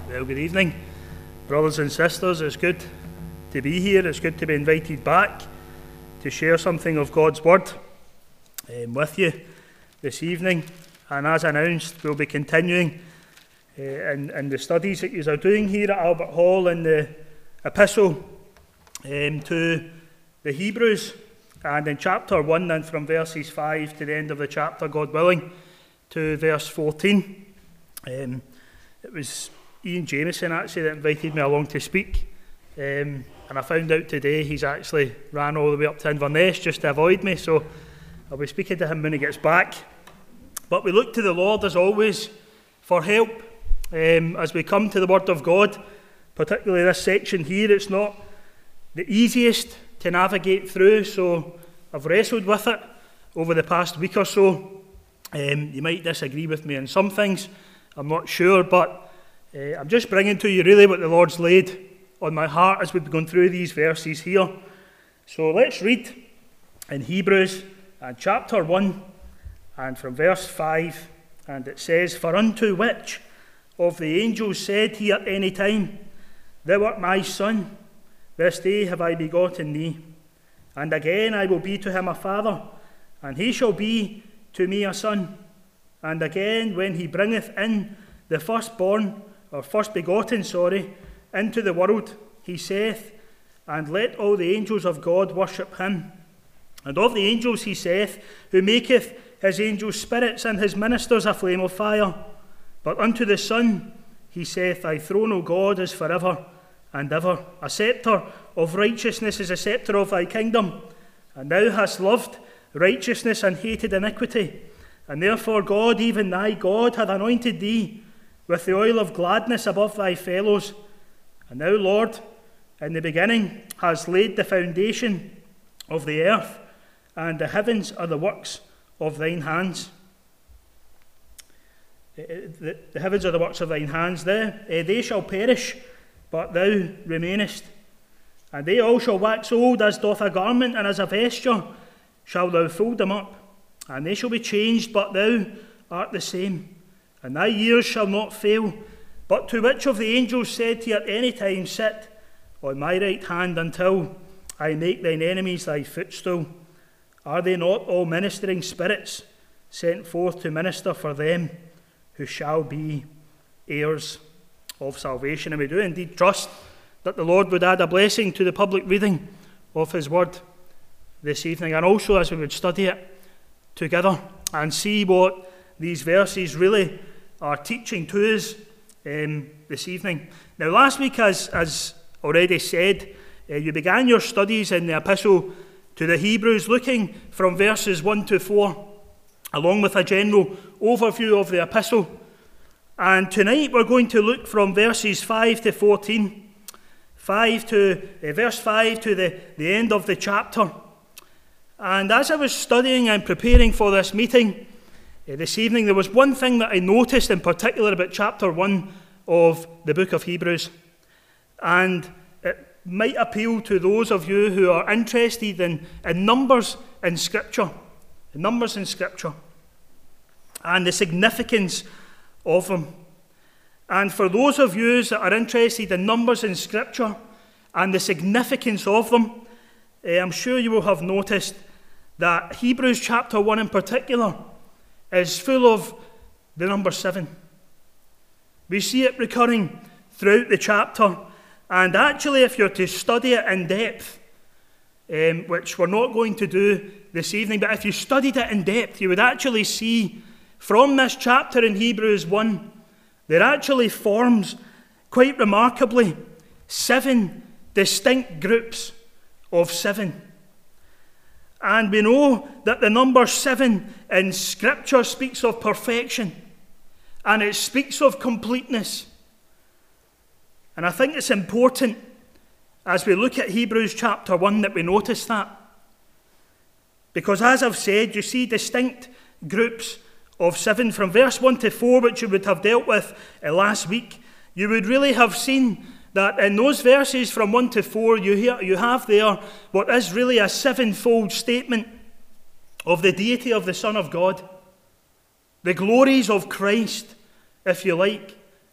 Well, good evening, brothers and sisters. It's good to be here. It's good to be invited back to share something of God's Word with you this evening. And as announced, we'll be continuing in the studies that you are doing here at Albert Hall in the epistle to the Hebrews, and in chapter 1 and from verses 5 to the end of the chapter, God willing, to verse 14. It was Ian Jameson actually that invited me along to speak, and I found out today he's actually ran all the way up to Inverness just to avoid me, so I'll be speaking to him when he gets back. But we look to the Lord as always for help as we come to the Word of God, particularly this section here. It's not the easiest to navigate through, so I've wrestled with it over the past week or so. You might disagree with me on some things, I'm not sure, but I'm just bringing to you really what the Lord's laid on my heart as we've gone through these verses here. So let's read in Hebrews and chapter 1 and from verse 5, and it says, "For unto which of the angels said he at any time, Thou art my son, this day have I begotten thee. And again I will be to him a father, and he shall be to me a son. And again when he bringeth in the firstborn, or first begotten, into the world, he saith, And let all the angels of God worship him. And of the angels he saith, Who maketh his angels spirits, and his ministers a flame of fire. But unto the Son he saith, Thy throne, O God, is forever and ever. A sceptre of righteousness is a sceptre of thy kingdom. And thou hast loved righteousness and hated iniquity. And therefore God, even thy God, hath anointed thee with the oil of gladness above thy fellows. And thou, Lord, in the beginning hast laid the foundation of the earth, and the heavens are the works of thine hands." The heavens are the works of thine hands. They shall perish, but thou remainest. And they all shall wax old as doth a garment, and as a vesture shalt thou fold them up. And they shall be changed, but thou art the same. And thy years shall not fail. But to which of the angels said he at any time, Sit on my right hand until I make thine enemies thy footstool? Are they not all ministering spirits sent forth to minister for them who shall be heirs of salvation? And we do indeed trust that the Lord would add a blessing to the public reading of his word this evening, and also as we would study it together and see what these verses really are teaching to us this evening. Now, last week, as already said, you began your studies in the epistle to the Hebrews, looking from verses 1 to 4, along with a general overview of the epistle. And tonight we're going to look from verses 5 to 14, verse 5 to the end of the chapter. And as I was studying and preparing for this meeting this evening, there was one thing that I noticed in particular about chapter 1 of the book of Hebrews. And it might appeal to those of you who are interested in numbers in Scripture, and the significance of them. And for those of you that are interested in numbers in Scripture and the significance of them, I'm sure you will have noticed that Hebrews chapter 1 in particular is full of the number 7. We see it recurring throughout the chapter, and actually if you're to study it in depth, which we're not going to do this evening, but if you studied it in depth, you would actually see from this chapter in Hebrews 1, there actually forms, quite remarkably, 7 distinct groups of 7. And we know that the number 7 in Scripture speaks of perfection, and it speaks of completeness. And I think it's important as we look at Hebrews chapter 1 that we notice that. Because as I've said, you see distinct groups of 7 from verse 1 to 4, which you would have dealt with last week. You would really have seen that in those verses from 1 to 4, you have there what is really a 7-fold statement of the deity of the Son of God, the glories of Christ, if you like,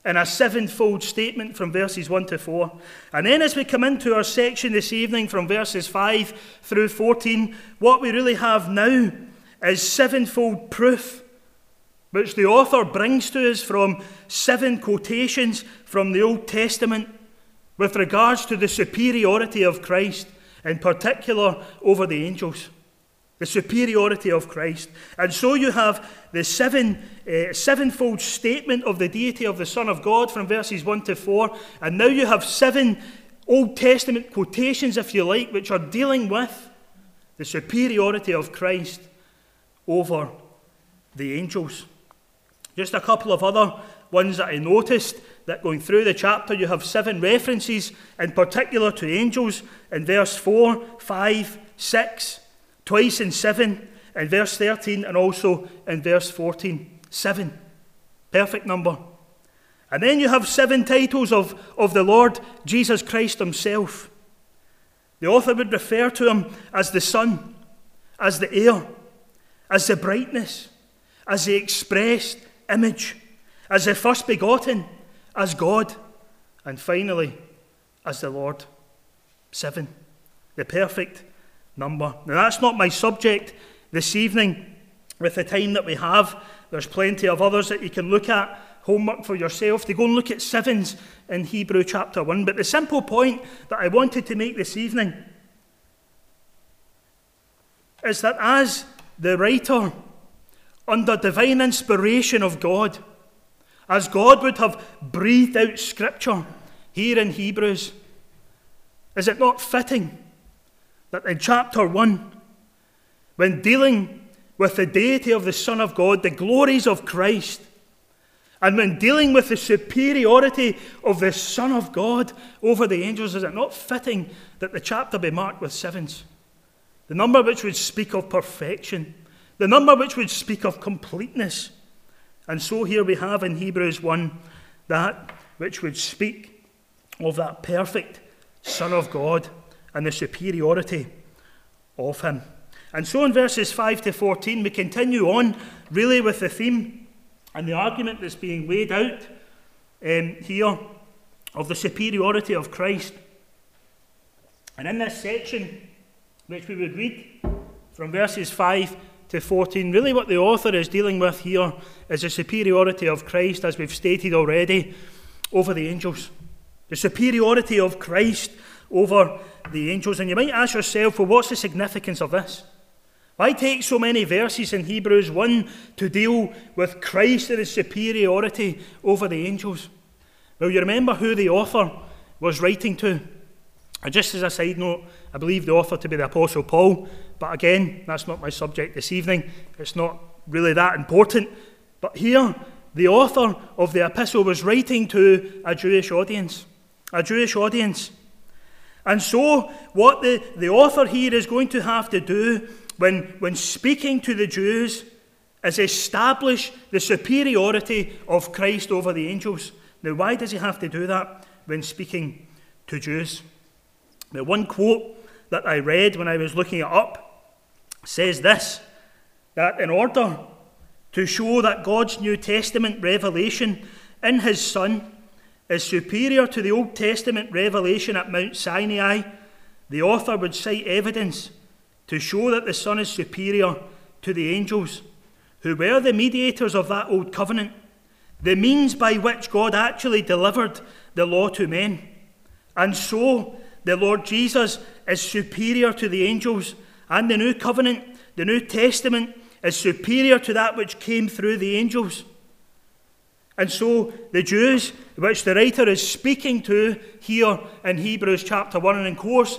in a sevenfold statement from verses 1 to 4. And then as we come into our section this evening from verses 5 through 14, what we really have now is sevenfold proof, which the author brings to us from 7 quotations from the Old Testament with regards to the superiority of Christ, in particular over the angels. The superiority of Christ. And so you have the sevenfold statement of the deity of the Son of God from verses 1 to 4. And now you have 7 Old Testament quotations, if you like, which are dealing with the superiority of Christ over the angels. Just a couple of other ones that I noticed, that going through the chapter you have 7 references in particular to angels in verse 4, 5, 6, twice in 7, in verse 13, and also in verse 14. 7. Perfect number. And then you have 7 titles of the Lord Jesus Christ himself. The author would refer to him as the Son, as the heir, as the brightness, as the expressed image, as the first begotten, as God, and finally, as the Lord. 7. The perfect number. Now that's not my subject this evening with the time that we have. There's plenty of others that you can look at, homework for yourself, to go and look at 7s in Hebrew chapter 1. But the simple point that I wanted to make this evening is that as the writer, under divine inspiration of God, as God would have breathed out Scripture here in Hebrews, is it not fitting that in chapter 1, when dealing with the deity of the Son of God, the glories of Christ, and when dealing with the superiority of the Son of God over the angels, is it not fitting that the chapter be marked with 7s? The number which would speak of perfection, the number which would speak of completeness. And so here we have in Hebrews 1 that which would speak of that perfect Son of God and the superiority of him. And so in verses 5 to 14 we continue on really with the theme and the argument that's being laid out here of the superiority of Christ. And in this section, which we would read from verses 5 to 14, really what the author is dealing with here is the superiority of Christ, as we've stated already, over the angels. The superiority of Christ over the angels. And you might ask yourself, well, what's the significance of this? Why take so many verses in Hebrews 1 to deal with Christ and his superiority over the angels? Well, you remember who the author was writing to. And just as a side note, I believe the author to be the Apostle Paul, but again, that's not my subject this evening. It's not really that important. But here, the author of the epistle was writing to a Jewish audience. A Jewish audience. And so, what the author here is going to have to do when speaking to the Jews is establish the superiority of Christ over the angels. Now, why does he have to do that when speaking to Jews? Now, one quote that I read when I was looking it up says this, that in order to show that God's New Testament revelation in his Son is superior to the Old Testament revelation at Mount Sinai, the author would cite evidence to show that the Son is superior to the angels, who were the mediators of that old covenant, the means by which God actually delivered the law to men. And so, the Lord Jesus is superior to the angels, and the new covenant, the New Testament, is superior to that which came through the angels. And so the Jews, which the writer is speaking to here in Hebrews chapter 1, and of course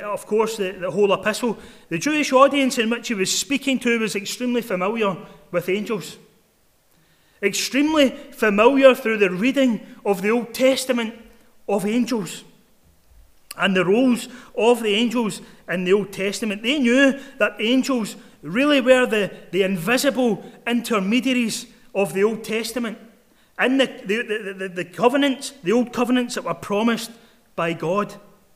the whole epistle, the Jewish audience in which he was speaking to was extremely familiar with angels. Extremely familiar through the reading of the Old Testament of angels and the roles of the angels in the Old Testament. They knew that angels really were the invisible intermediaries of the Old Testament. And the covenants, the old covenants that were promised by God.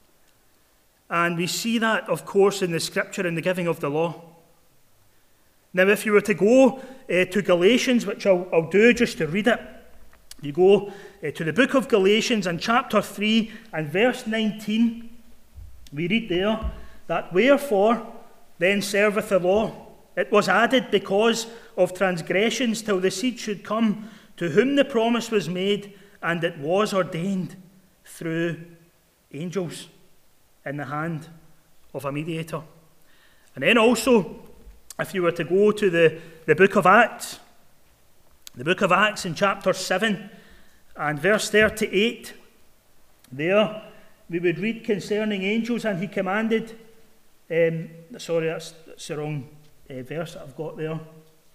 And we see that, of course, in the Scripture in the giving of the law. Now, if you were to go to Galatians, which I'll do just to read it, You go to the book of Galatians and chapter 3 and verse 19. We read there that, "Wherefore then serveth the law? It was added because of transgressions till the seed should come, to whom the promise was made, and it was ordained through angels in the hand of a mediator." And then also, if you were to go to the book of Acts, the book of Acts in chapter 7 and verse 38, there we would read concerning angels, and he commanded, sorry, that's the wrong verse that I've got there.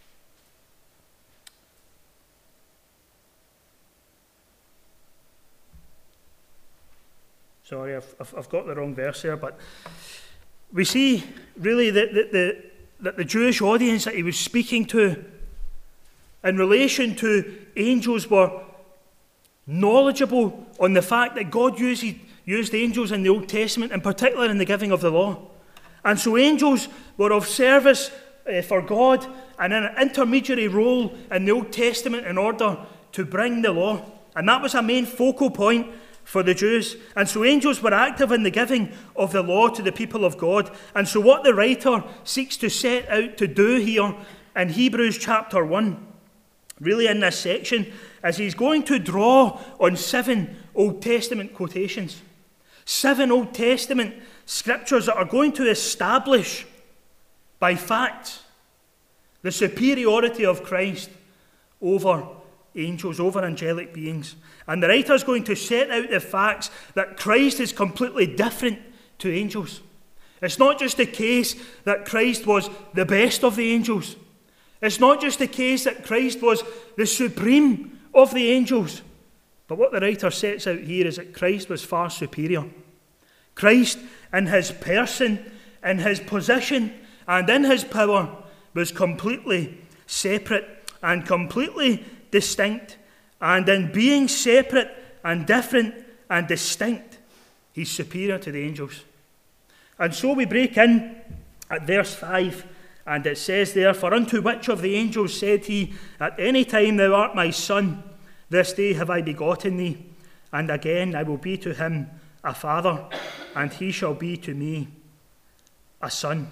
Sorry, I've got the wrong verse there, but we see really that the Jewish audience that he was speaking to in relation to angels were knowledgeable on the fact that God used angels in the Old Testament, in particular in the giving of the law. And so angels were of service for God and in an intermediary role in the Old Testament in order to bring the law. And that was a main focal point for the Jews. And so angels were active in the giving of the law to the people of God. And so what the writer seeks to set out to do here in Hebrews chapter 1, really in this section, is he's going to draw on 7 Old Testament quotations. 7 Old Testament scriptures that are going to establish by fact the superiority of Christ over angels, over angelic beings. And the writer is going to set out the facts that Christ is completely different to angels. It's not just the case that Christ was the best of the angels. It's not just the case that Christ was the supreme of the angels. But what the writer sets out here is that Christ was far superior. Christ, in his person, in his position, and in his power, was completely separate and completely distinct. And in being separate and different and distinct, he's superior to the angels. And so we break in at verse 5, and it says there, "For unto which of the angels said he, At any time thou art my son, this day have I begotten thee, and again I will be to him a father, and he shall be to me a son."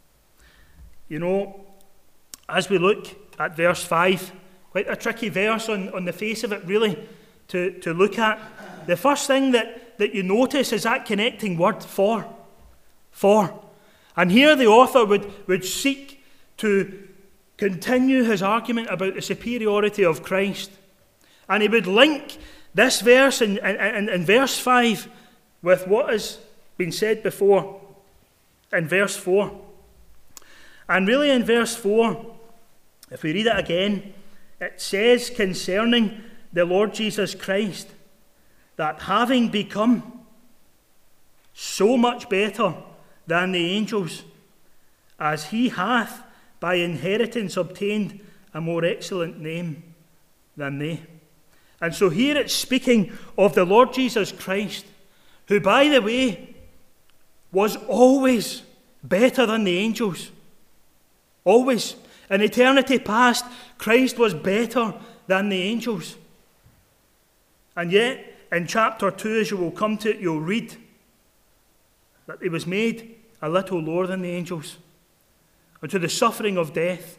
You know, as we look at verse 5, quite a tricky verse on the face of it, really, to look at. The first thing that you notice is that connecting word, for. For. And here the author would seek to continue his argument about the superiority of Christ. And he would link this verse in verse 5 with what has been said before in verse 4. And really in verse 4, if we read it again, it says concerning the Lord Jesus Christ that having become so much better than the angels, as he hath by inheritance obtained a more excellent name than they. And so here it's speaking of the Lord Jesus Christ, who, by the way, was always better than the angels. Always. In eternity past, Christ was better than the angels. And yet, in chapter 2, as you will come to it, you'll read that he was made a little lower than the angels, unto the suffering of death.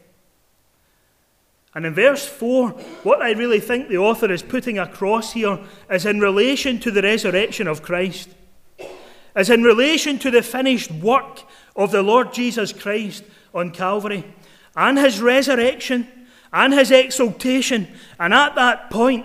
And in verse 4, what I really think the author is putting across here is in relation to the resurrection of Christ, is in relation to the finished work of the Lord Jesus Christ on Calvary, and his resurrection, and his exaltation. And at that point,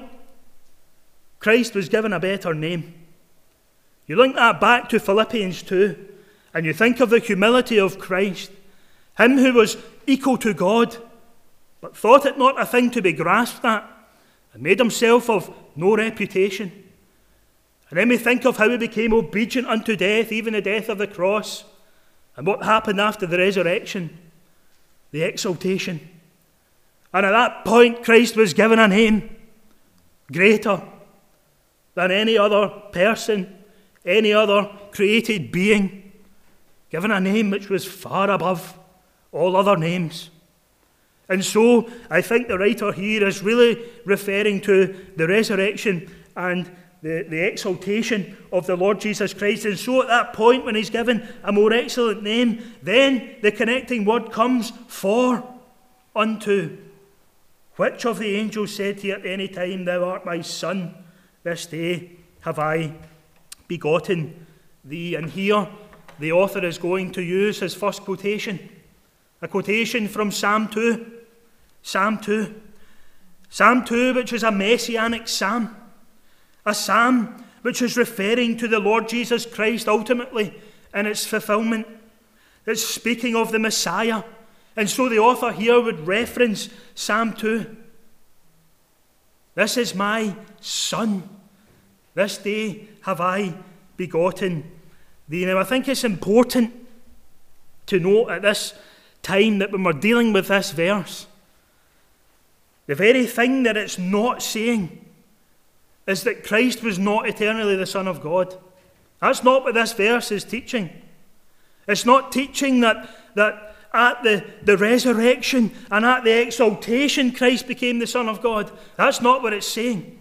Christ was given a better name. You link that back to Philippians 2, and you think of the humility of Christ, him who was equal to God, but thought it not a thing to be grasped at, and made himself of no reputation. And then we think of how he became obedient unto death, even the death of the cross, and what happened after the resurrection, the exaltation. And at that point, Christ was given a name greater than any other person, any other created being, given a name which was far above all other names. And so I think the writer here is really referring to the resurrection and the exaltation of the Lord Jesus Christ. And so at that point, when he's given a more excellent name, then the connecting word comes, for unto. Which of the angels said to you at any time, Thou art my son, this day have I begotten thee? And here the author is going to use his first quotation, a quotation from Psalm 2. Psalm 2. Psalm 2, which is a messianic psalm. A psalm which is referring to the Lord Jesus Christ ultimately in its fulfillment. It's speaking of the Messiah. And so the author here would reference Psalm 2. This is my son. This day have I begotten thee. Now I think it's important to note at this time that when we're dealing with this verse, the very thing that it's not saying is that Christ was not eternally the Son of God. That's not what this verse is teaching. It's not teaching that at the resurrection and at the exaltation Christ became the Son of God. That's not what it's saying.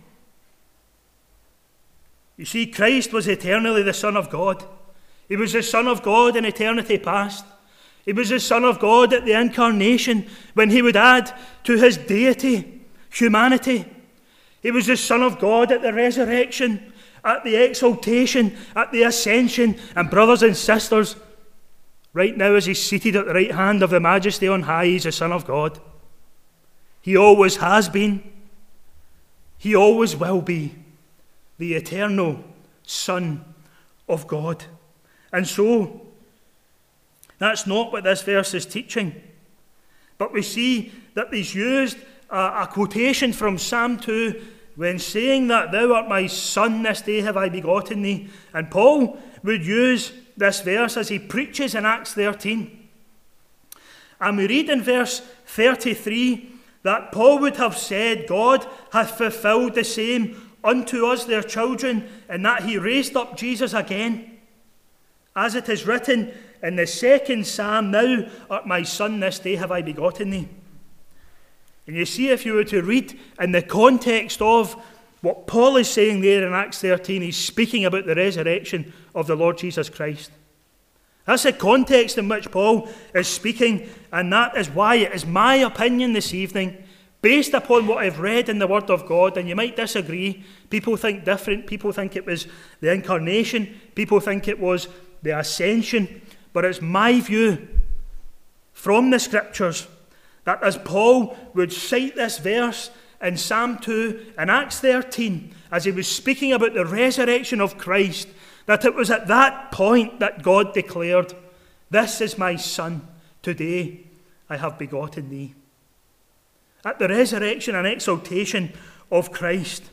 You see, Christ was eternally the Son of God. He was the Son of God in eternity past. He was the Son of God at the incarnation when he would add to his deity humanity. He was the Son of God at the resurrection, at the exaltation, at the ascension. And brothers and sisters, right now as he's seated at the right hand of the Majesty on high, he's the Son of God. He always has been. He always will be the eternal Son of God. And so, that's not what this verse is teaching. But we see that he's used a quotation from Psalm 2 when saying that Thou art my son, this day have I begotten thee. And Paul would use this verse as he preaches in Acts 13. And we read in verse 33 that Paul would have said, God hath fulfilled the same unto us their children, and that he raised up Jesus again. As it is written in the second psalm, Thou art my son, this day have I begotten thee. And you see, if you were to read in the context of what Paul is saying there in Acts 13, he's speaking about the resurrection of the Lord Jesus Christ. That's the context in which Paul is speaking, and that is why it is my opinion this evening, based upon what I've read in the Word of God, and you might disagree. People think different. People think it was the incarnation. People think it was the ascension. But it's my view from the Scriptures that as Paul would cite this verse in Psalm 2 and Acts 13, as he was speaking about the resurrection of Christ, that it was at that point that God declared, This is my son, today I have begotten thee. At the resurrection and exaltation of Christ.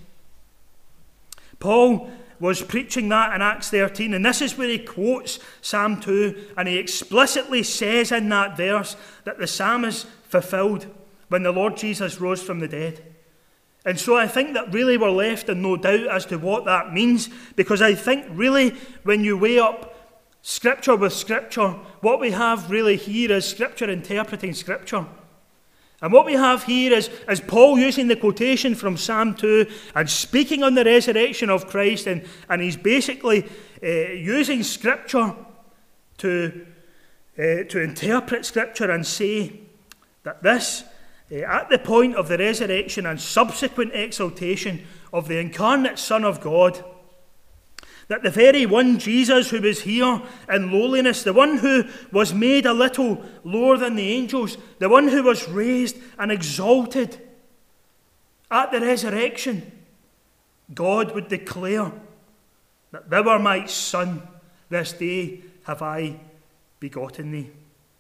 Paul was preaching that in Acts 13, and this is where he quotes Psalm 2, and he explicitly says in that verse that the psalm is fulfilled when the Lord Jesus rose from the dead. And so I think that really we're left in no doubt as to what that means, because I think really when you weigh up Scripture with Scripture, what we have really here is Scripture interpreting Scripture. And what we have here is Paul using the quotation from Psalm 2 and speaking on the resurrection of Christ, and he's basically using Scripture to interpret Scripture and say that this, at the point of the resurrection and subsequent exaltation of the incarnate Son of God, that the very one Jesus who was here in lowliness, the one who was made a little lower than the angels, the one who was raised and exalted at the resurrection, God would declare that Thou art my son, this day have I begotten thee.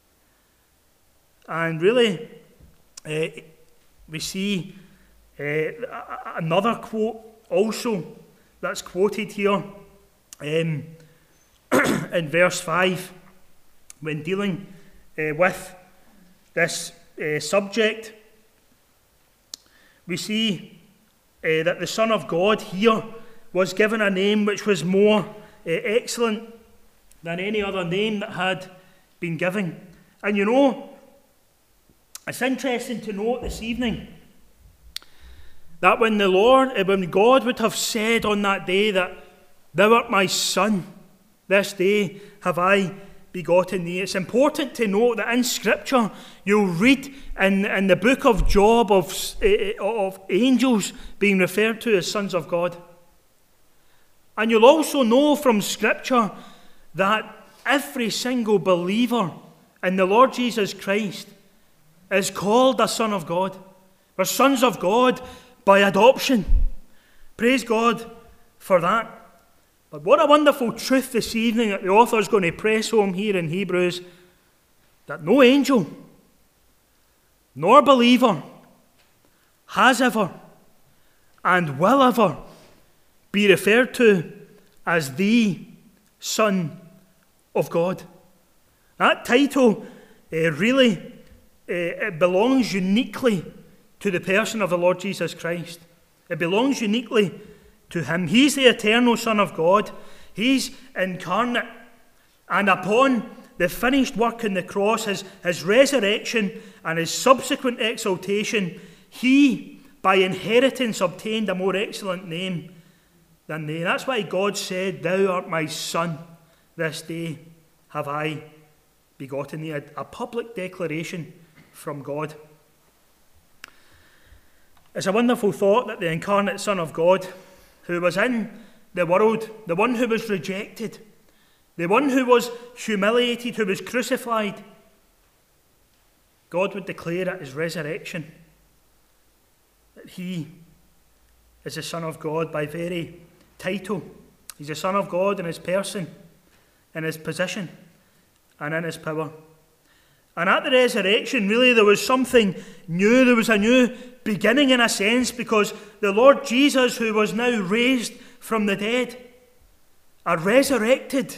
And really, we see another quote also that's quoted here in verse 5 when dealing with this subject. We see that the Son of God here was given a name which was more excellent than any other name that had been given. And you know, It's interesting to note this evening that when God would have said on that day that thou art my son, this day have I begotten thee. It's important to note that in Scripture you'll read in the book of Job of angels being referred to as sons of God. And you'll also know from Scripture that every single believer in the Lord Jesus Christ is called a son of God. We're sons of God by adoption. Praise God for that. But what a wonderful truth this evening that the author is going to press home here in Hebrews, that no angel nor believer has ever and will ever be referred to as the Son of God. That title really it belongs uniquely to the person of the Lord Jesus Christ. It belongs uniquely to him. He's the eternal Son of God. He's incarnate. And upon the finished work on the cross, his resurrection and his subsequent exaltation, he, by inheritance, obtained a more excellent name than they. That's why God said, thou art my son, this day have I begotten thee. A public declaration from God. It's a wonderful thought that the incarnate Son of God, who was in the world, the one who was rejected, the one who was humiliated, who was crucified, God would declare at his resurrection that he is the Son of God by very title. He's the Son of God in his person, in his position, and in his power. And at the resurrection, really, there was something new. There was a new beginning in a sense, because the Lord Jesus, who was now raised from the dead, a resurrected,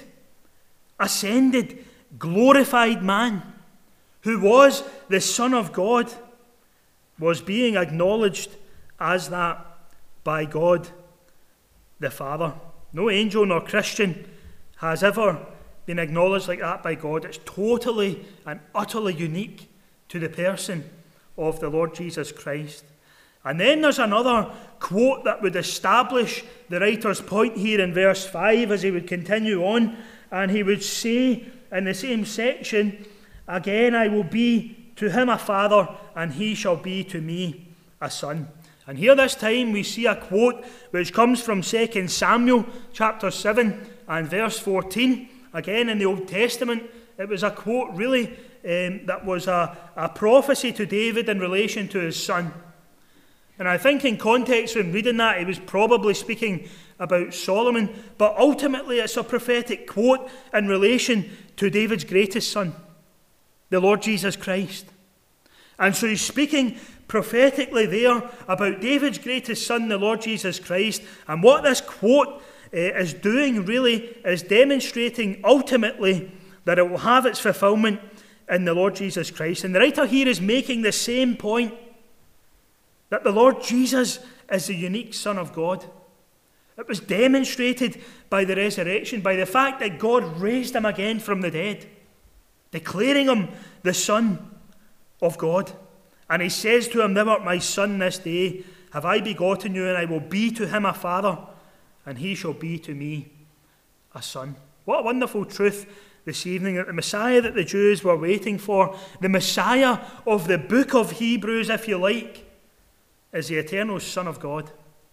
ascended, glorified man, who was the Son of God, was being acknowledged as that by God the Father. No angel nor Christian has ever been acknowledged like that by God. It's totally and utterly unique to the person of the Lord Jesus Christ. And then there's another quote that would establish the writer's point here in verse 5 as he would continue on, and he would say in the same section, again I will be to him a father, and he shall be to me a son. And here this time we see a quote which comes from 2 Samuel chapter 7 and verse 14. Again, in the Old Testament, it was a quote really that was a prophecy to David in relation to his son. And I think in context when reading that, he was probably speaking about Solomon, but ultimately it's a prophetic quote in relation to David's greatest son, the Lord Jesus Christ. And so he's speaking prophetically there about David's greatest son, the Lord Jesus Christ. And what this quote is doing really is demonstrating ultimately that it will have its fulfillment in the Lord Jesus Christ. And the writer here is making the same point, that the Lord Jesus is the unique Son of God. It was demonstrated by the resurrection, by the fact that God raised him again from the dead, declaring him the Son of God. And he says to him, thou art my son, this day have I begotten you, and I will be to him a father, and he shall be to me a son. What a wonderful truth this evening, that the Messiah that the Jews were waiting for, the Messiah of the book of Hebrews, if you like, is the eternal Son of God.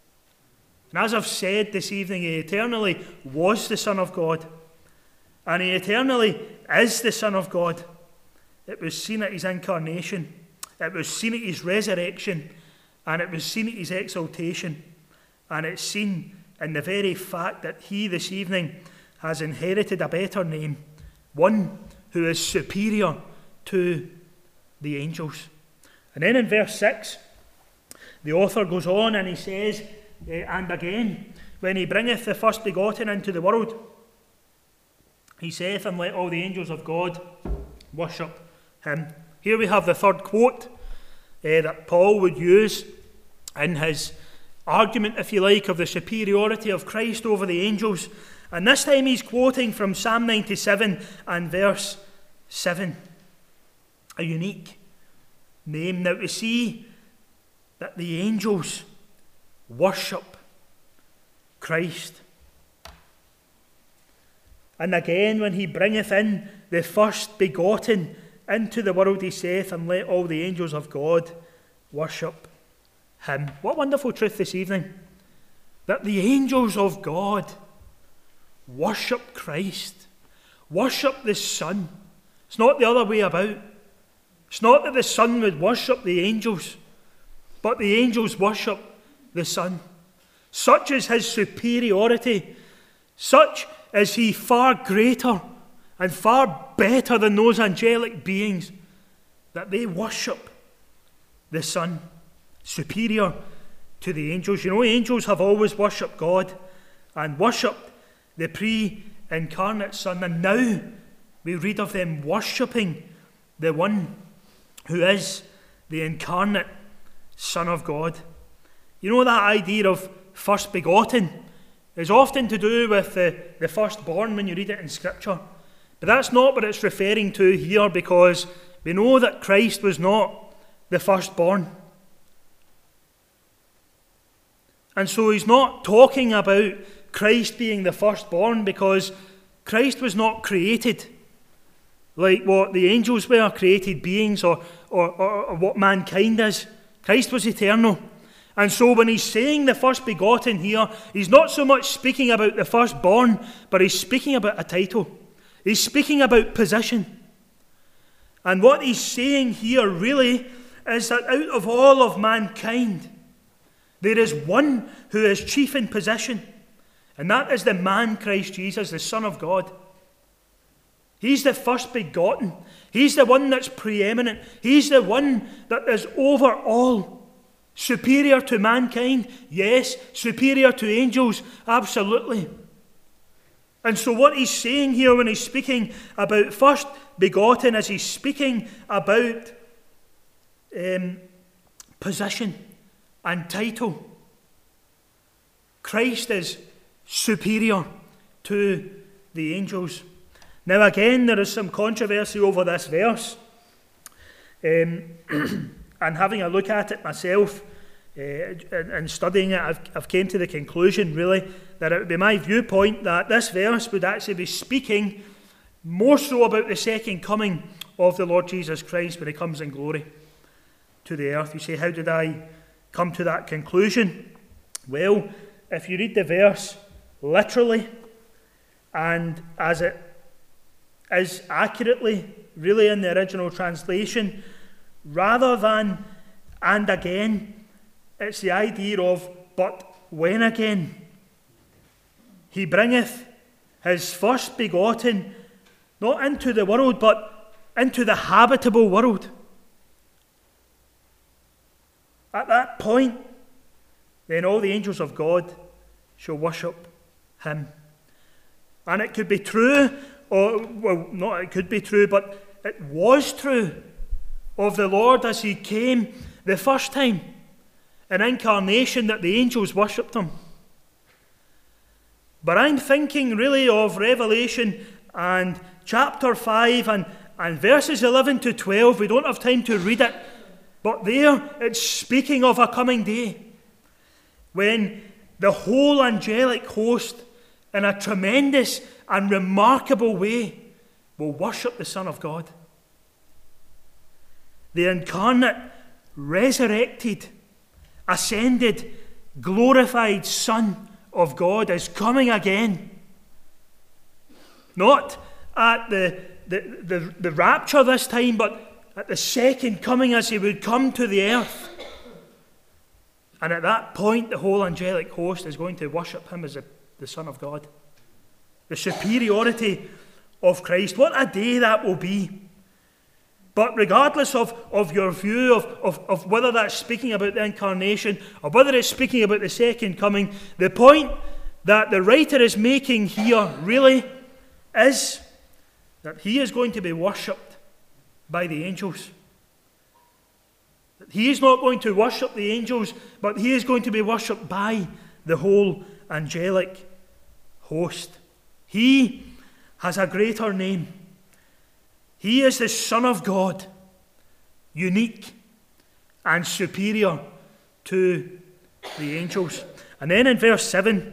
And as I've said this evening, he eternally was the Son of God, and he eternally is the Son of God. It was seen at his incarnation, it was seen at his resurrection, and it was seen at his exaltation, and it's seen in the very fact that he this evening has inherited a better name, one who is superior to the angels. And then in verse 6, the author goes on and he says, and again, when he bringeth the first begotten into the world, he saith, and let all the angels of God worship him. Here we have the third quote that Paul would use in his argument, if you like, of the superiority of Christ over the angels. And this time he's quoting from Psalm 97 and verse 7. A unique, name. Now, to see that the angels worship Christ. And again, when he bringeth in the first begotten into the world, he saith, and let all the angels of God worship him. What wonderful truth this evening, that the angels of God worship Christ, worship the Son. It's not the other way about. It's not that the Son would worship the angels, but the angels worship the Son. Such is his superiority, such is he far greater and far better than those angelic beings, that they worship the Son, superior to the angels. You know, angels have always worshipped God and worshipped the pre-incarnate Son, and now we read of them worshipping the one who is the incarnate Son of God. You know, that idea of first begotten is often to do with the firstborn when you read it in Scripture. But that's not what it's referring to here, because we know that Christ was not the firstborn. And so he's not talking about Christ being the firstborn, because Christ was not created like what the angels were, created beings, or what mankind is. Christ was eternal. And so when he's saying the first begotten here, he's not so much speaking about the firstborn, but he's speaking about a title. He's speaking about position. And what he's saying here really is that out of all of mankind, there is one who is chief in position, and that is the man Christ Jesus, the Son of God. He's the first begotten. He's the one that's preeminent. He's the one that is over all. Superior to mankind, yes. Superior to angels, absolutely. And so what he's saying here when he's speaking about first begotten is he's speaking about position and title. Christ is superior to the angels. Now again, there is some controversy over this verse. And having a look at it myself and studying it, I've came to the conclusion, really, that it would be my viewpoint that this verse would actually be speaking more so about the second coming of the Lord Jesus Christ when he comes in glory to the earth. You say, how did I come to that conclusion? Well, if you read the verse literally and as it is accurately, really, in the original translation, rather than and again, it's the idea of but when again. He bringeth his first begotten not into the world, but into the habitable world. At that point, then all the angels of God shall worship him. And it could be true, or, well, not it could be true, but it was true of the Lord as he came the first time in incarnation, that the angels worshipped him. But I'm thinking really of Revelation and chapter 5 and verses 11 to 12. We don't have time to read it, but there it's speaking of a coming day when the whole angelic host, in a tremendous and remarkable way, will worship the Son of God. The incarnate, resurrected, ascended, glorified Son of God is coming again. Not at the rapture this time, but at the second coming as he would come to the earth. And at that point, the whole angelic host is going to worship him as the Son of God. The superiority of Christ. What a day that will be. But regardless of your view of whether that's speaking about the incarnation or whether it's speaking about the second coming, the point that the writer is making here really is that he is going to be worshipped by the angels. That he is not going to worship the angels, but he is going to be worshipped by the whole angelic host. He has a greater name. He is the Son of God, unique and superior to the angels. And then in verse 7,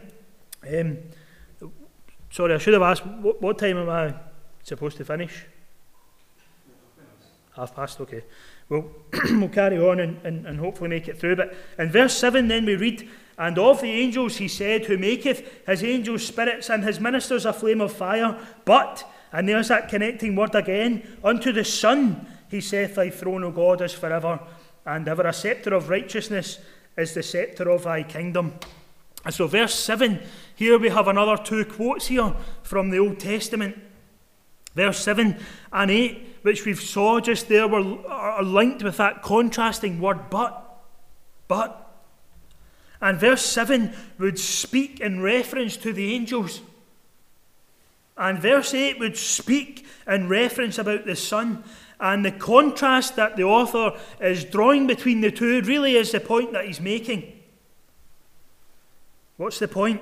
sorry, I should have asked, what time am I supposed to finish? 1:30, okay. Well, we'll carry on and hopefully make it through. But in verse 7 then we read, "And of the angels he said, who maketh his angels spirits and his ministers a flame of fire. But," and there's that connecting word again, "unto the Son he saith, thy throne, O God, is forever and ever. A sceptre of righteousness is the sceptre of thy kingdom." And so verse 7, here we have another two quotes here from the Old Testament. Verse 7 and 8, which we've saw just there, are linked with that contrasting word, but. And verse 7 would speak in reference to the angels. And verse 8 would speak in reference about the Son. And the contrast that the author is drawing between the two really is the point that he's making. What's the point?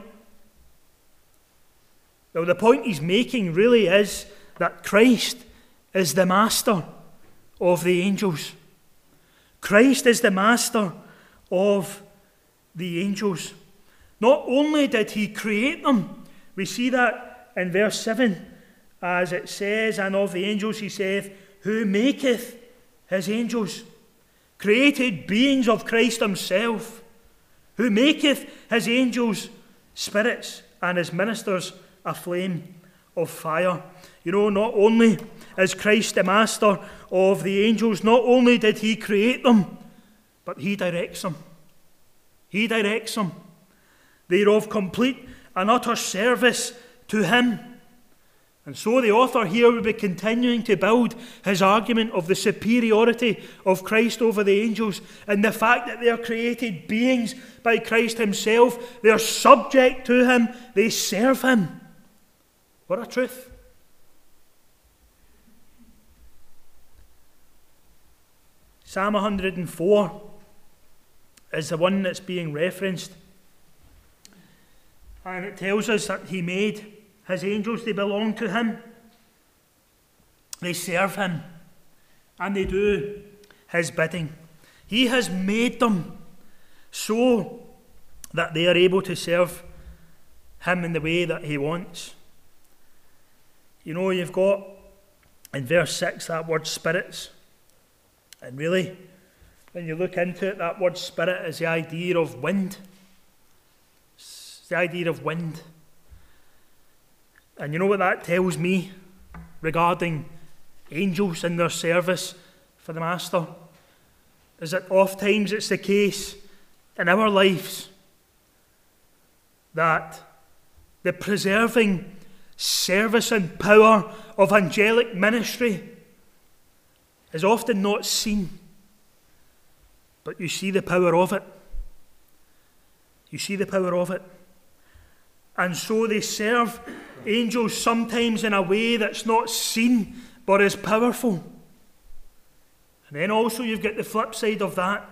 Well, the point he's making really is that Christ is the master of the angels. Christ is the master of the angels. Not only did he create them, we see that in verse 7, as it says, "And of the angels he saith, who maketh his angels," created beings of Christ himself, who maketh his angels spirits and his ministers a flame of fire. You know, not only is Christ the master of the angels, not only did he create them, but he directs them. He directs them. They're of complete and utter service to him. And so the author here will be continuing to build his argument of the superiority of Christ over the angels and the fact that they are created beings by Christ himself. They are subject to him. They serve him. What a truth. Psalm 104 is the one that's being referenced. And it tells us that he made his angels, they belong to him. They serve him. And they do his bidding. He has made them so that they are able to serve him in the way that he wants. You know, you've got in verse 6 that word spirits. And really, when you look into it, that word spirit is the idea of wind. It's the idea of wind. And you know what that tells me regarding angels and their service for the Master? Is that oftentimes it's the case in our lives that the preserving service and power of angelic ministry is often not seen, but you see the power of it. You see the power of it. And so they serve angels sometimes in a way that's not seen, but is powerful. And then also you've got the flip side of that.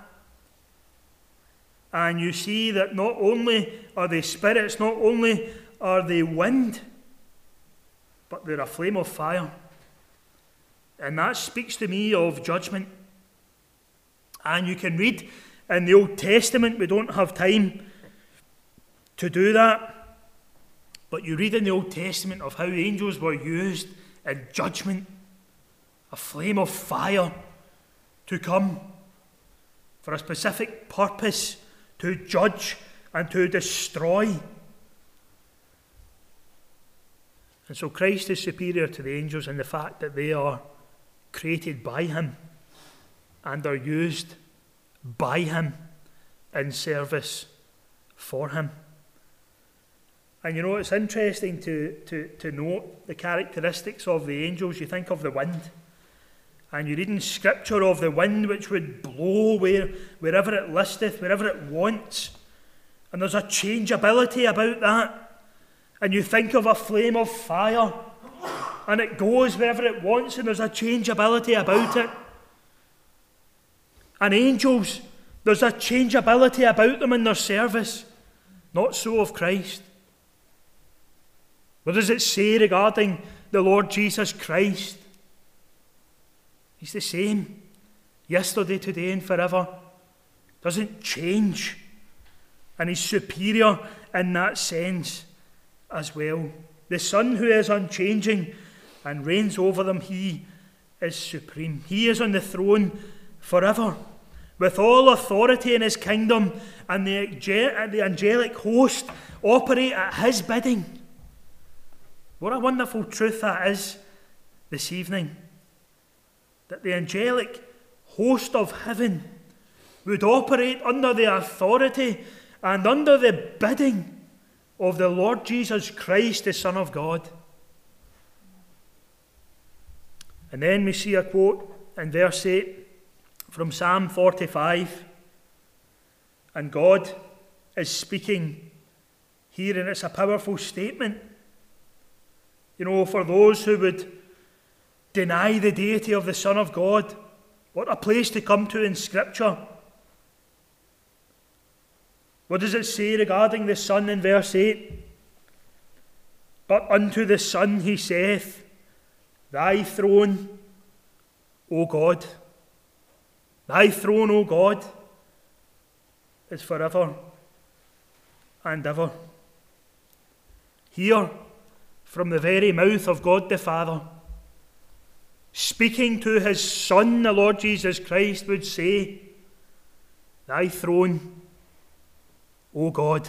And you see that not only are they spirits, not only are they wind, but they're a flame of fire. And that speaks to me of judgment. And you can read in the Old Testament, we don't have time to do that, but you read in the Old Testament of how angels were used in judgment, a flame of fire to come for a specific purpose, to judge and to destroy. And so Christ is superior to the angels in the fact that they are created by him and are used by him in service for him. And you know, it's interesting to note the characteristics of the angels. You think of the wind, and you read in Scripture of the wind which would blow wherever it listeth, wherever it wants. And there's a changeability about that. And you think of a flame of fire, and it goes wherever it wants, and there's a changeability about it. And angels, there's a changeability about them in their service. Not so of Christ. What does it say regarding the Lord Jesus Christ? He's the same, yesterday, today, and forever. doesn't change. And he's superior in that sense as well. The Son who is unchanging and reigns over them, he is supreme. He is on the throne forever, with all authority in his kingdom, and the angelic host operate at his bidding. What a wonderful truth that is this evening, that the angelic host of heaven would operate under the authority and under the bidding of the Lord Jesus Christ, the Son of God. And then we see a quote in verse 8 from Psalm 45. And God is speaking here, and it's a powerful statement. You know, for those who would deny the deity of the Son of God, what a place to come to in Scripture. What does it say regarding the Son in verse 8? But unto the Son he saith, Thy throne, O God, thy throne, O God, is forever and ever. Here, from the very mouth of God the Father, speaking to his Son, the Lord Jesus Christ, would say, Thy throne, O God.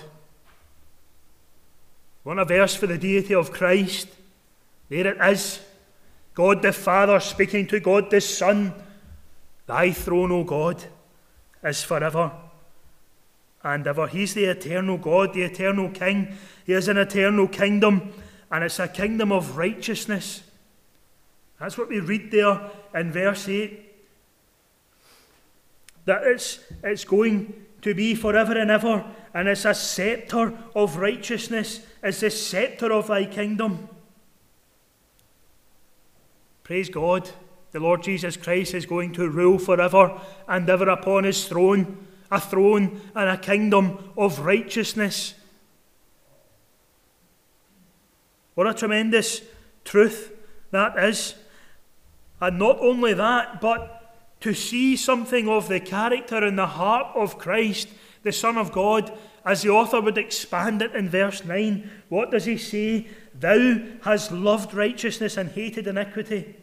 What a verse for the deity of Christ. There it is. God the Father speaking to God the Son. Thy throne, O God, is forever and ever. He's the eternal God, the eternal King. He has an eternal kingdom, and it's a kingdom of righteousness. That's what we read there in verse 8. That it's going to be forever and ever, and it's a scepter of righteousness. It's the scepter of thy kingdom. Praise God, the Lord Jesus Christ is going to rule forever and ever upon his throne, a throne and a kingdom of righteousness. What a tremendous truth that is. And not only that, but to see something of the character and the heart of Christ, the Son of God, as the author would expand it in verse 9. What does he say? Thou hast loved righteousness and hated iniquity.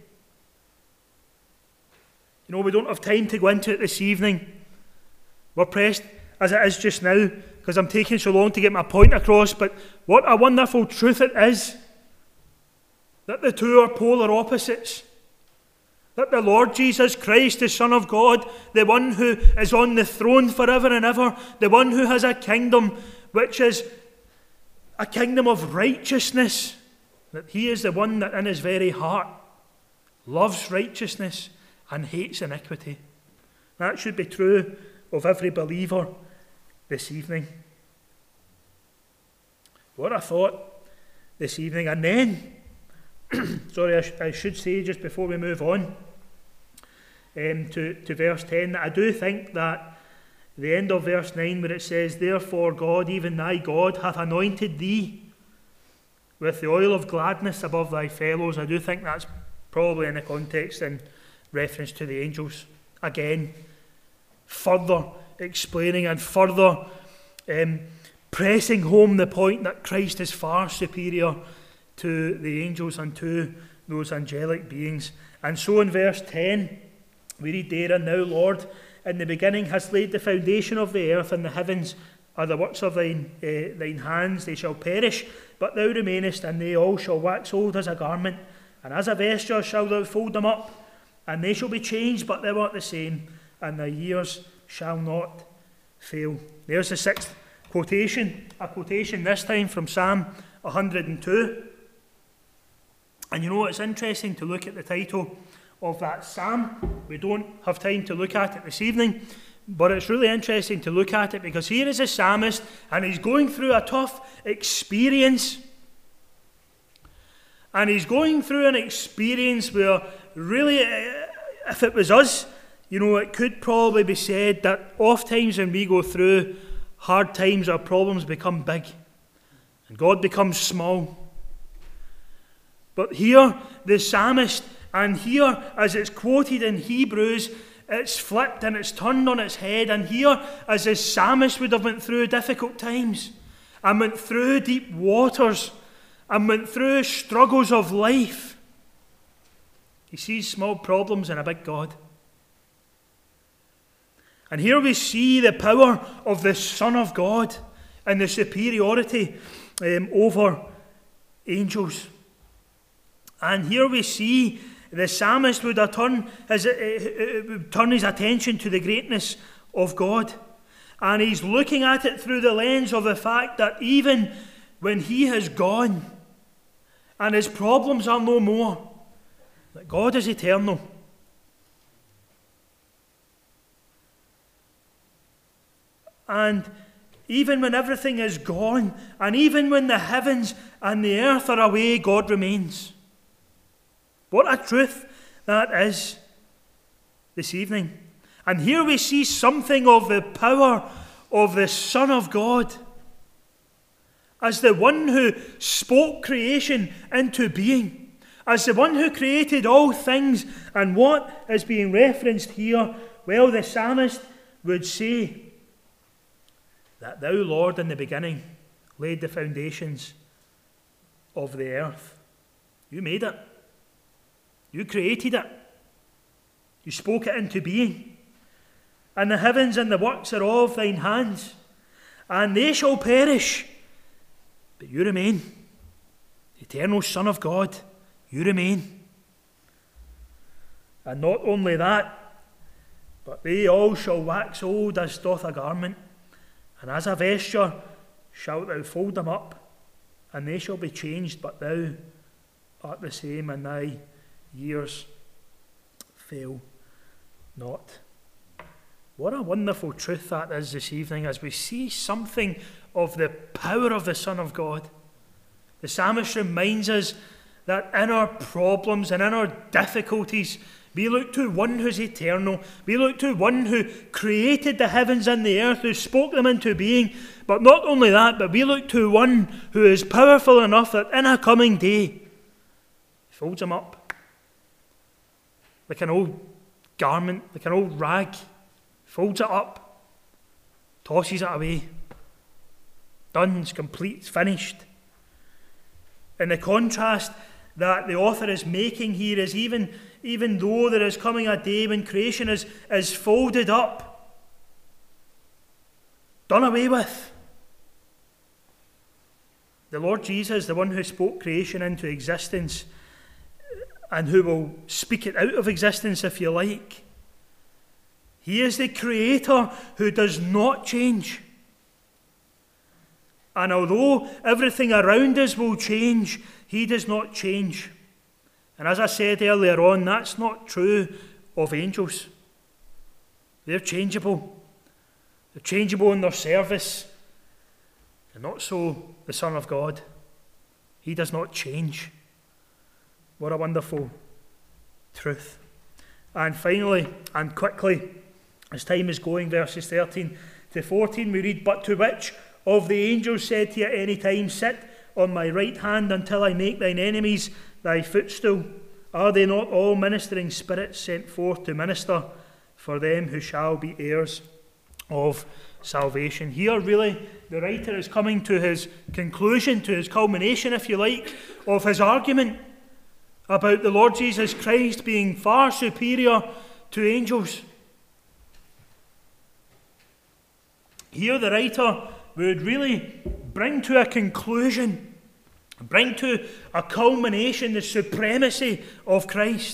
You know, we don't have time to go into it this evening. We're pressed as it is just now, because I'm taking so long to get my point across, but what a wonderful truth it is that the two are polar opposites. That the Lord Jesus Christ, the Son of God, the one who is on the throne forever and ever, the one who has a kingdom which is a kingdom of righteousness, that he is the one that in his very heart loves righteousness and hates iniquity. That should be true of every believer this evening. What a thought this evening. And then, I should say just before we move on to verse 10, that I do think that the end of verse 9 where it says, Therefore God, even thy God, hath anointed thee with the oil of gladness above thy fellows. I do think that's probably in the context in reference to the angels. Again, further explaining and further pressing home the point that Christ is far superior to the angels and to those angelic beings. And so in verse 10, we read there, And now, Lord, in the beginning hast laid the foundation of the earth, and the heavens are the works of thine hands. They shall perish, but thou remainest, and they all shall wax old as a garment. And as a vesture shalt thou fold them up, and they shall be changed, but thou art the same, and thy years shall not fail. There's the sixth quotation, a quotation this time from Psalm 102. And you know, it's interesting to look at the title of that psalm. We don't have time to look at it this evening, but it's really interesting to look at it because here is a psalmist and he's going through a tough experience. And he's going through an experience where really, if it was us, you know, it could probably be said that oft times when we go through hard times, our problems become big and God becomes small. But here, the psalmist, and here, as it's quoted in Hebrews, it's flipped and it's turned on its head. And here, as the psalmist would have went through difficult times, and went through deep waters, and went through struggles of life, he sees small problems in a big God. And here we see the power of the Son of God and the superiority over angels. And here we see the psalmist would have turn his attention to the greatness of God. And he's looking at it through the lens of the fact that even when he has gone and his problems are no more, that God is eternal. And even when everything is gone, and even when the heavens and the earth are away, God remains. What a truth that is this evening. And here we see something of the power of the Son of God as the one who spoke creation into being, as the one who created all things. And what is being referenced here? Well, the psalmist would say that thou, Lord, in the beginning laid the foundations of the earth. You made it. You created it. You spoke it into being. And the heavens and the works are all of thine hands. And they shall perish, but you remain. Eternal Son of God, you remain. And not only that, but they all shall wax old as doth a garment, and as a vesture shalt thou fold them up, and they shall be changed, but thou art the same, and thy years fail not. What a wonderful truth that is this evening, as we see something of the power of the Son of God. The psalmist reminds us that in our problems and in our difficulties, we look to one who's eternal. We look to one who created the heavens and the earth, who spoke them into being. But not only that, but we look to one who is powerful enough that in a coming day, he folds them up like an old garment, like an old rag, folds it up, tosses it away. Done, it's complete, it's finished. And the contrast that the author is making here is even though there is coming a day when creation is folded up, done away with, the Lord Jesus, the one who spoke creation into existence and who will speak it out of existence if you like, he is the creator who does not change. And although everything around us will change, he does not change. And as I said earlier on, that's not true of angels. They're changeable. They're changeable in their service. And not so the Son of God. He does not change. What a wonderful truth. And finally, and quickly, as time is going, verses 13 to 14, we read, But to which of the angels said he at any time, Sit on my right hand until I make thine enemies thy footstool? Are they not all ministering spirits sent forth to minister for them who shall be heirs of salvation? Here, really, the writer is coming to his conclusion, to his culmination, if you like, of his argument about the Lord Jesus Christ being far superior to angels. Here, the writer would really bring to a conclusion, bring to a culmination the supremacy of Christ.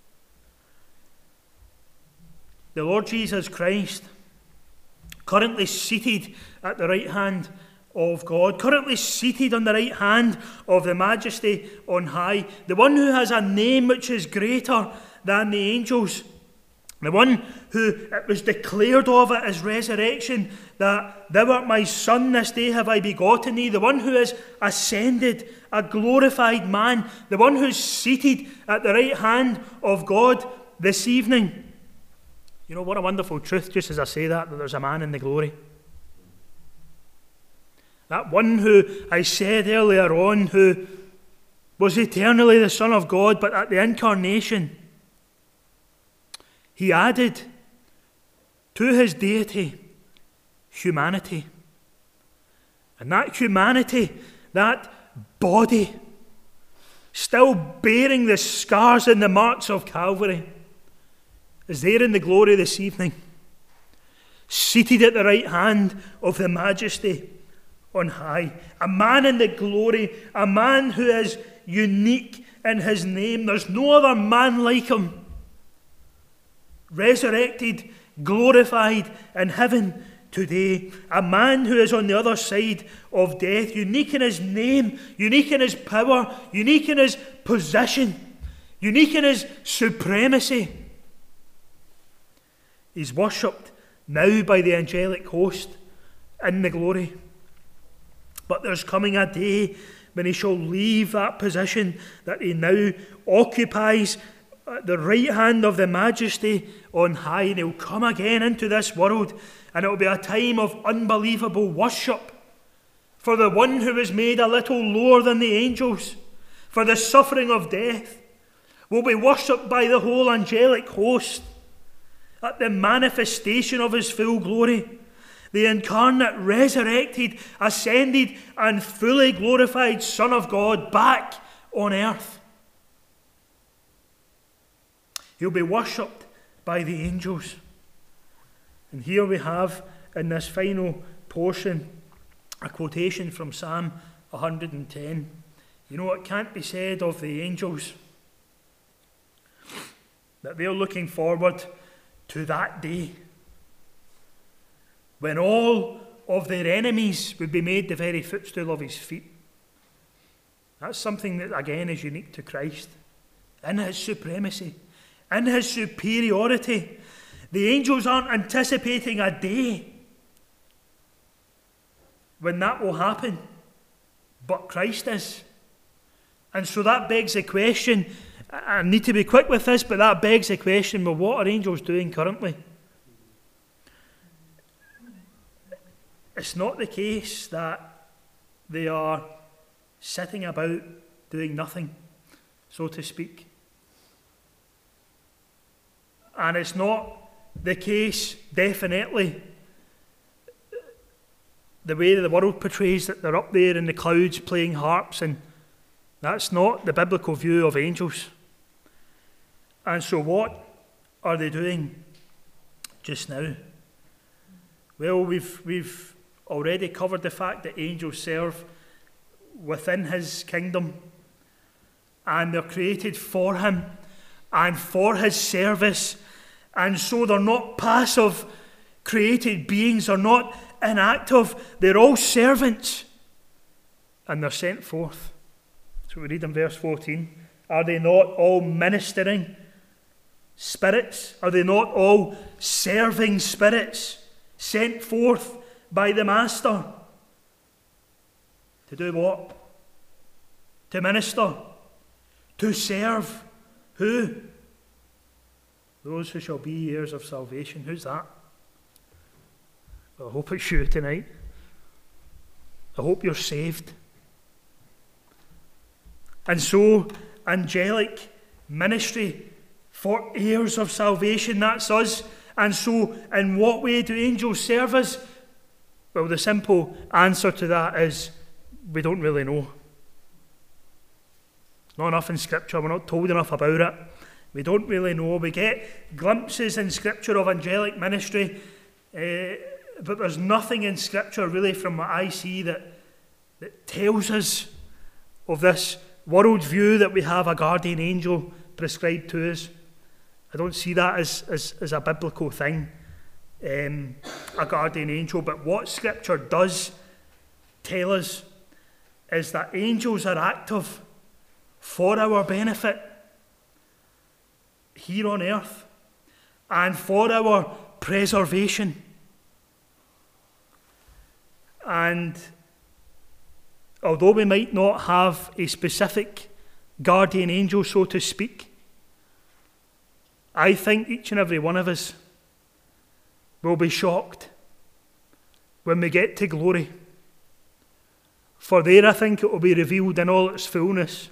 The Lord Jesus Christ, currently seated at the right hand of God, currently seated on the right hand of the Majesty on high, the one who has a name which is greater than the angels, the one who it was declared of at his resurrection that thou art my son, this day have I begotten thee, the one who is ascended, a glorified man, the one who's seated at the right hand of God this evening. You know, what a wonderful truth, just as I say that there's a man in the glory. That one who I said earlier on, who was eternally the Son of God, but at the incarnation, he added to his deity, humanity. And that humanity, that body, still bearing the scars and the marks of Calvary, is there in the glory this evening, seated at the right hand of the Majesty on high. A man in the glory, a man who is unique in his name. There's no other man like him. Resurrected, glorified in heaven today. A man who is on the other side of death, unique in his name, unique in his power, unique in his position, unique in his supremacy. He's worshipped now by the angelic host in the glory. But there's coming a day when he shall leave that position that he now occupies at the right hand of the Majesty on high, and he'll come again into this world, and it will be a time of unbelievable worship for the one who was made a little lower than the angels, for the suffering of death, will be worshipped by the whole angelic host at the manifestation of his full glory. The incarnate, resurrected, ascended, and fully glorified Son of God back on earth. He'll be worshipped by the angels. And here we have, in this final portion, a quotation from Psalm 110. You know, it can't be said of the angels that they're looking forward to that day when all of their enemies would be made the very footstool of his feet. That's something that, again, is unique to Christ. In his supremacy, in his superiority, the angels aren't anticipating a day when that will happen, but Christ is. And so that begs the question, I need to be quick with this, but that begs the question, well, what are angels doing currently? It's not the case that they are sitting about doing nothing, so to speak. And it's not the case, definitely, the way the world portrays that they're up there in the clouds playing harps, and that's not the biblical view of angels. And so what are they doing just now? Well, we've already covered the fact that angels serve within his kingdom, and they're created for him and for his service, and so they're not passive created beings, they're not inactive, they're all servants, and they're sent forth. So we read in verse 14, are they not all ministering spirits? Are they not all serving spirits sent forth by the Master? To do what? To minister. To serve. Who? Those who shall be heirs of salvation. Who's that? Well, I hope it's you tonight. I hope you're saved. And so, angelic ministry for heirs of salvation, that's us. And so, in what way do angels serve us? Well, the simple answer to that is, we don't really know. It's not enough in Scripture, we're not told enough about it. We don't really know. We get glimpses in Scripture of angelic ministry, but there's nothing in Scripture really from what I see that tells us of this world view that we have a guardian angel prescribed to us. I don't see that as a biblical thing, a guardian angel. But what Scripture does tell us is that angels are active for our benefit here on earth and for our preservation. And although we might not have a specific guardian angel, so to speak, I think each and every one of us will be shocked when we get to glory. For there I think it will be revealed in all its fullness.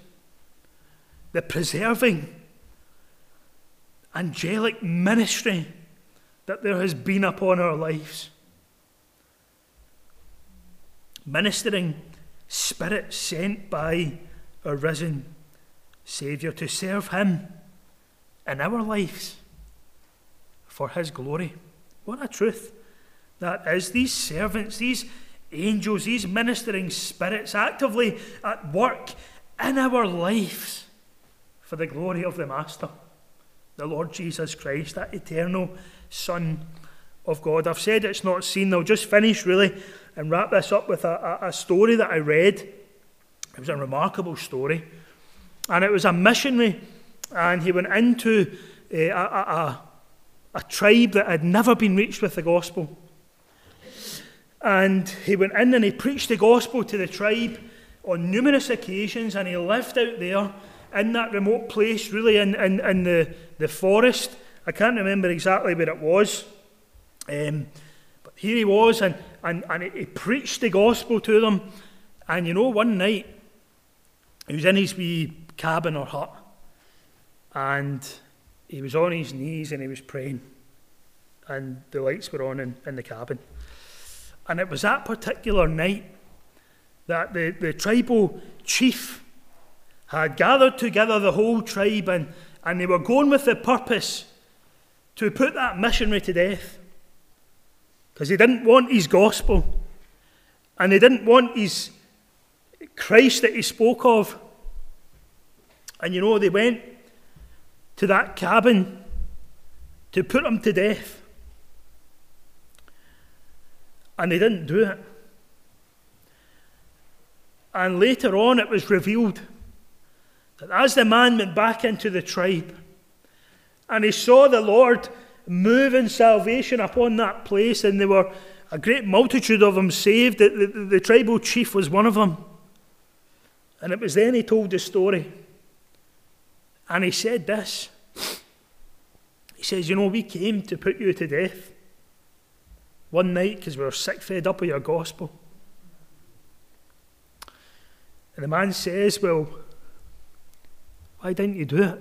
The preserving, angelic ministry that there has been upon our lives. Ministering spirits sent by our risen Saviour to serve him in our lives for his glory. What a truth that is. These servants, these angels, these ministering spirits actively at work in our lives for the glory of the Master, the Lord Jesus Christ, that eternal Son of God. I've said it's not seen. I'll just finish really and wrap this up with a story that I read. It was a remarkable story. And it was a missionary, and he went into a tribe that had never been reached with the gospel. And he went in and he preached the gospel to the tribe on numerous occasions, and he lived out there in that remote place, really in the forest. I can't remember exactly where it was. But here he was, and he preached the gospel to them. And one night, he was in his wee cabin or hut, and he was on his knees and he was praying, and the lights were on in the cabin. And it was that particular night that the tribal chief had gathered together the whole tribe, and they were going with the purpose to put that missionary to death, because they didn't want his gospel, and they didn't want his Christ that he spoke of. And they went to that cabin to put him to death. And they didn't do it. And later on it was revealed that as the man went back into the tribe and he saw the Lord move in salvation upon that place, and there were a great multitude of them saved, the tribal chief was one of them. And it was then he told the story. And he said this. He says, we came to put you to death one night because we were sick, fed up of your gospel. And the man says, well, why didn't you do it?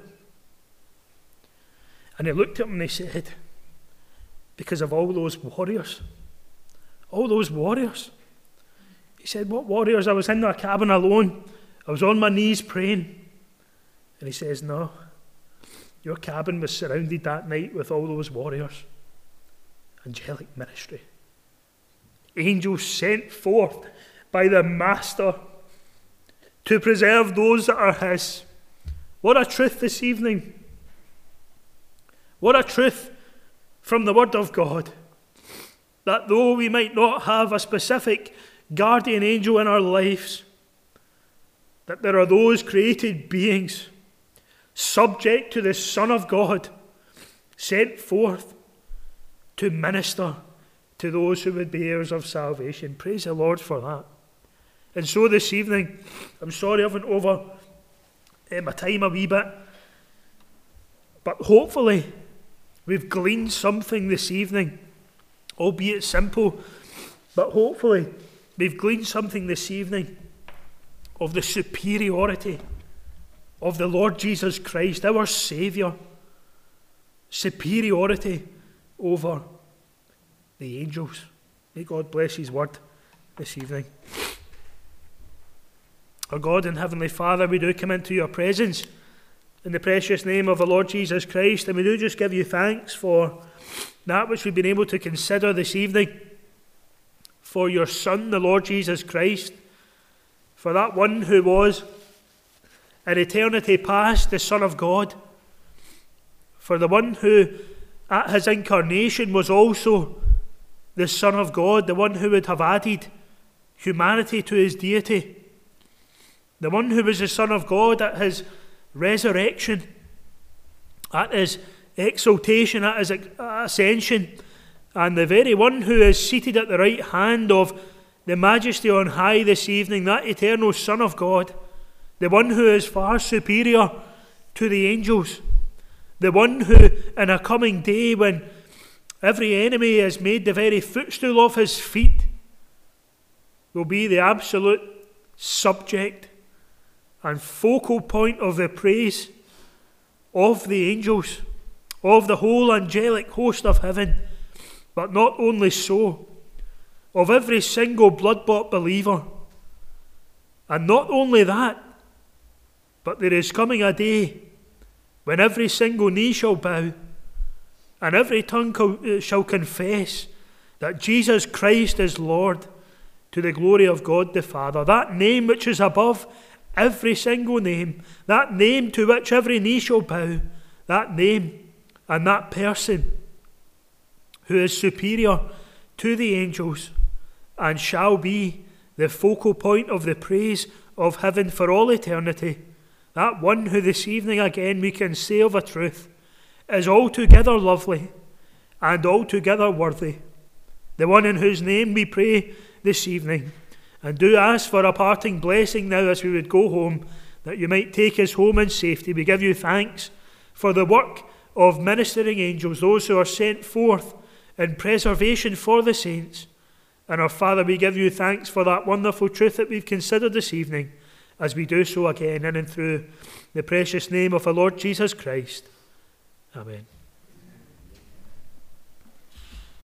And he looked at him and he said, because of all those warriors. All those warriors. He said, what warriors? I was in a cabin alone. I was on my knees praying. And he says, no, your cabin was surrounded that night with all those warriors. Angelic ministry. Angels sent forth by the Master to preserve those that are his. What a truth this evening. What a truth from the Word of God. That though we might not have a specific guardian angel in our lives, that there are those created beings subject to the Son of God, sent forth to minister to those who would be heirs of salvation. Praise the Lord for that. And so this evening, I'm sorry I went over my time a wee bit, but hopefully we've gleaned something this evening, albeit simple, but hopefully we've gleaned something this evening of the superiority of the Lord Jesus Christ, our Saviour, superiority over the angels. May God bless his word this evening. Our God and Heavenly Father, we do come into your presence in the precious name of the Lord Jesus Christ, and we do just give you thanks for that which we've been able to consider this evening, for your Son, the Lord Jesus Christ, for that one who was in eternity past the Son of God, for the one who at his incarnation was also the Son of God, the one who would have added humanity to his deity, the one who was the Son of God at his resurrection, at his exaltation, at his ascension, and the very one who is seated at the right hand of the Majesty on high this evening, that eternal Son of God, the one who is far superior to the angels, the one who in a coming day when every enemy is made the very footstool of his feet, will be the absolute subject and focal point of the praise of the angels, of the whole angelic host of heaven but not only so, of every single blood-bought believer. And not only that, but there is coming a day when every single knee shall bow and every tongue shall confess that Jesus Christ is Lord, to the glory of God the Father. That name which is above every single name, that name to which every knee shall bow, that name and that person who is superior to the angels and shall be the focal point of the praise of heaven for all eternity, that one who this evening again we can say of a truth is altogether lovely and altogether worthy, the one in whose name we pray this evening, and do ask for a parting blessing now as we would go home, that you might take us home in safety. We give you thanks for the work of ministering angels, those who are sent forth in preservation for the saints. And our Father, we give you thanks for that wonderful truth that we've considered this evening, as we do so again in and through the precious name of the Lord Jesus Christ. Amen.